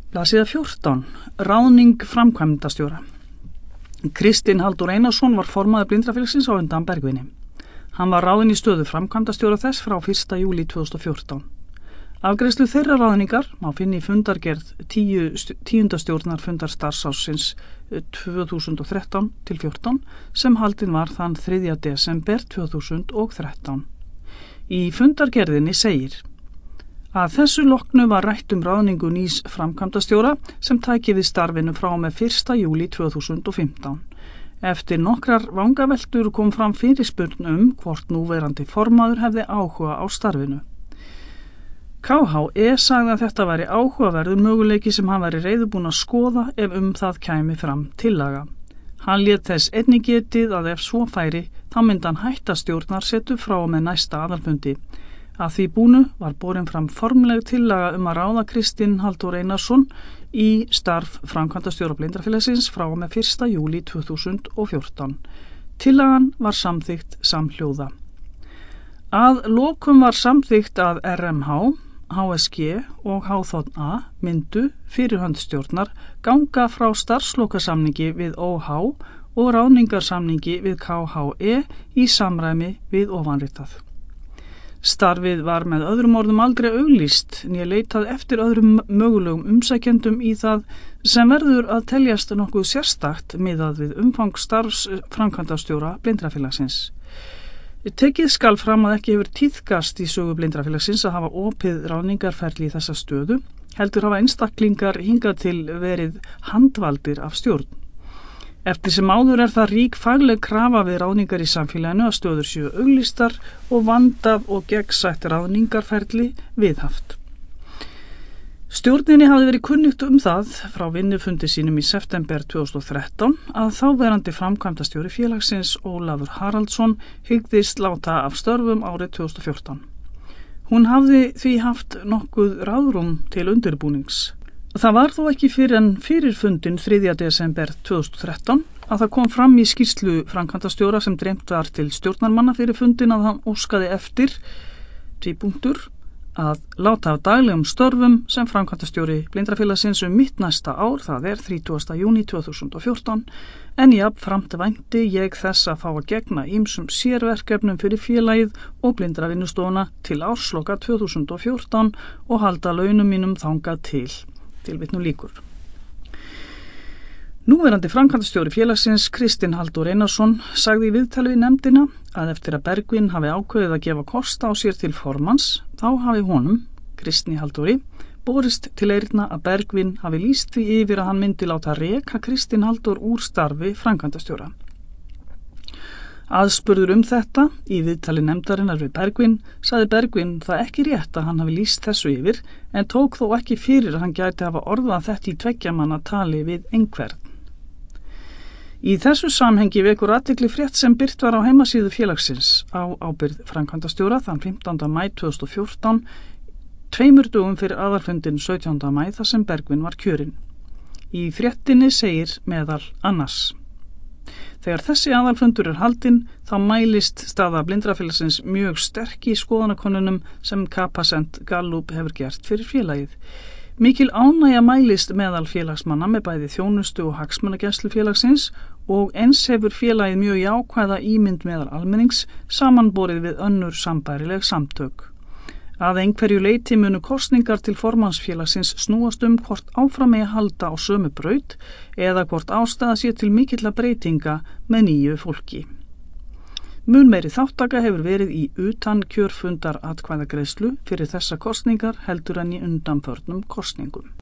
Blaðsíða 14. Ráðning framkvæmdastjóra. Kristinn Halldór Einarsson var formaður Blindrafélagsins á undan Bergvini. Hann var ráðinn í stöðu framkvæmdastjóra þess frá 1. júlí 2014. Afgreiðslu þeirra ráðningar má finna í fundargerð 10. stjórnar fundar starfsársins 2013 til 14 sem haldin var þann 3. desember 2013. Í fundargerðinni segir að þessu loknu var rætt ráðningu nýs framkvæmdastjóra sem tæki við starfinu frá með 1. júlí 2015. Eftir nokkrar vangaveltur kom fram fyrirspurn hvort núverandi formaður hefði áhuga á starfinu. KHE sagði að þetta væri áhugaverður möguleiki sem hann væri reiðubúinn að skoða ef það kæmi fram tillaga. Hann lét þess einnig getið að ef svo færi þá myndi hann hætta stjórnarsetu frá og með næsta aðalfundi. Að því búnu var borin fram formleg tillaga að ráða Kristinn Halldór Einarsson í starf framkvæmdastjóra Blindrafélagsins frá og með 1. júlí 2014. Tillagan var samþykkt samhljóða. Að lokum var samþykkt að RMH, HSG og HþA myndu fyrir höndstjórnar ganga frá starfslokasamningi við OH og ráðningarsamningi við KHE í samræmi við ofanritað. Starfið var með öðrum orðum aldrei auglýst né leitað eftir öðrum mögulegum umsækjendum í það sem verður að teljast nokkuð sérstakt miðað við umfang starfs framkvæmdastjóra Blindrafélagsins. Tekið skal fram að ekki hefur tíðkast í sögu Blindrafélagsins að hafa opið ráðningarferli í þessa stöðu, heldur hafa einstaklingar hingað til verið handvaldir af stjórn. Eftir sem áður það rík fagleg krafa við ráðningar í samfélaginu að stöður séu auglýstar og vandað og gegnsætt ráðningarferli viðhaft. Stjórninni hafði verið kunnugt það frá vinnufundi sínum í september 2013 að þáverandi framkvæmdastjóri félagsins Ólafur Haraldsson hygðist láta af störfum árið 2014. Hún hafði því haft nokkuð ráðrúm til undirbúnings. Það var þó ekki fyrir en fyrir fundin 3. desember 2013 að það kom fram í skýrslu framkvæmdastjóra sem dreymt var til stjórnarmanna fyrir fundin að hann óskaði eftir að láta af daglegum störfum sem framkvæmdastjóri Blindrafélagsins mitt næsta ár, það er 30. júní 2014, en jafnframt vænti ég þess að fá að gegna ýmsum sérverkefnum fyrir félagið og Blindravinnustofuna til ársloka 2014 og halda launum mínum þangað til. Tilvitnun lýkur. Núverandi framkvæmdastjóri félagsins Kristinn Halldór Einarsson sagði í viðtali við nefndina að eftir að Bergvin hafi ákveðið að gefa kost á sér til formanns, þá hafi honum, Kristni Halldóri, borist til eyrna að Bergvin hafi lýst því yfir að hann myndi láta reka Kristinn Halldór úr starfi framkvæmdastjóra. Aðspurður þetta í viðtali nefndarinnar við Bergvin, sagði Bergvin það ekki rétt að hann hafi lýst þessu yfir, en tók þó ekki fyrir að hann gæti hafa orðað þetta í 2 manna tali við einhvern. Í þessu samhengi vekur athygli frétt sem birt var á heimasíðu félagsins á ábyrgð framkvæmdastjóra þann 15. maí 2014, 2 dögum fyrir aðalfundin 17. maí þar sem Bergvin var kjörinn. Í fréttinni segir meðal annars: Þegar þessi aðalfundur haldinn, þá mælist staða Blindrafélagsins mjög sterk í skoðanakönnunum sem Capacent Gallup hefur gert fyrir félagið. Mikil ánægja mælist meðal félagsmanna með bæði þjónustu og hagsmunagæslu félagsins og eins hefur félagið mjög jákvæða ímynd meðal almennings samanborið við önnur sambærileg samtök. Að einhverju leyti munu kosningar til formannsfélagsins snúast hvort áfram megi halda á sömu braut eða hvort ástæða sé til mikilla breytinga með nýju fólki. Mun meiri þáttaka hefur verið í utan kjörfundar atkvæðagreiðslu fyrir þessa kosningar heldur en í undanförnum kosningum.